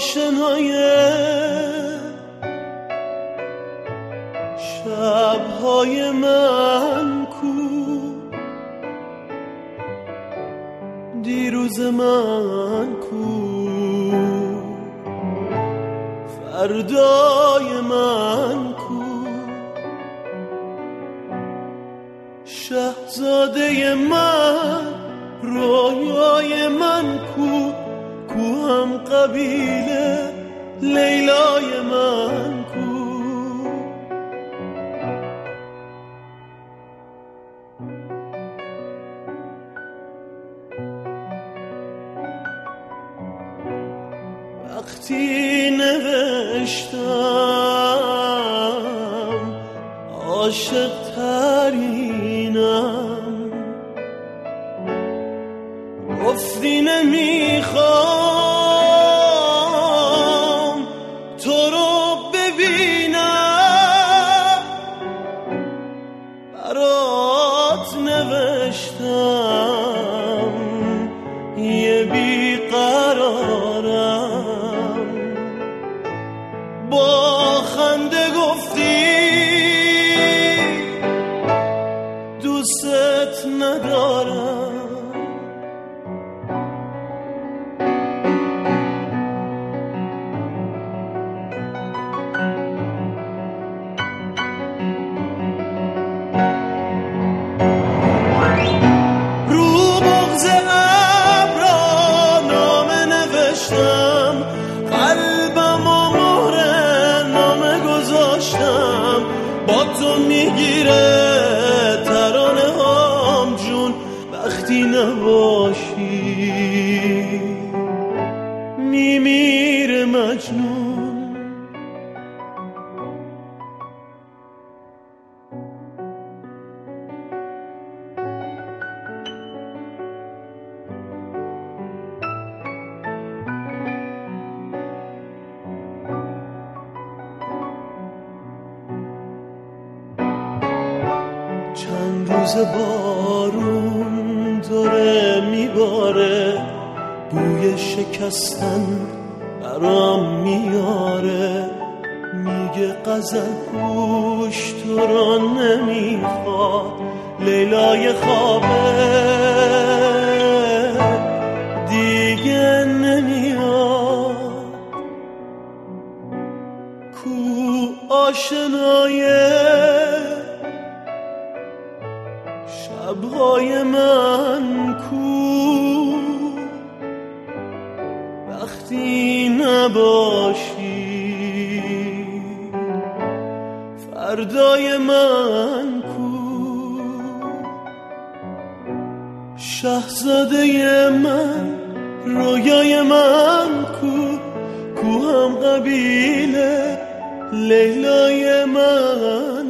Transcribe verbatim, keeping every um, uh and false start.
آشنای شبهای من کو، دیروز من کو، فردای من کو، شهزاده من، رویای من کو، کو هم قبیله لیلای من کو. وقتی نوشتم عاشق ترینم، گفتی نمیخوام تو رو ببینم، برات نوشتم یه بیقرارم، با خنده گفتی دوست ندارم. با تو میگیره ترانه هام جون، وقتی نباشی میمیره مجنون. چند روز بارون داره میباره، بوی شکستن برام میاره، میگه غزل گوش تو را نمیخواد، لیلای خوابه دیگه نمیاد. کو آشنای شبهای من کو، وقتی نباشی فردای من کو، شهزاده من، رویای من کو، کو هم قبیله لیلای من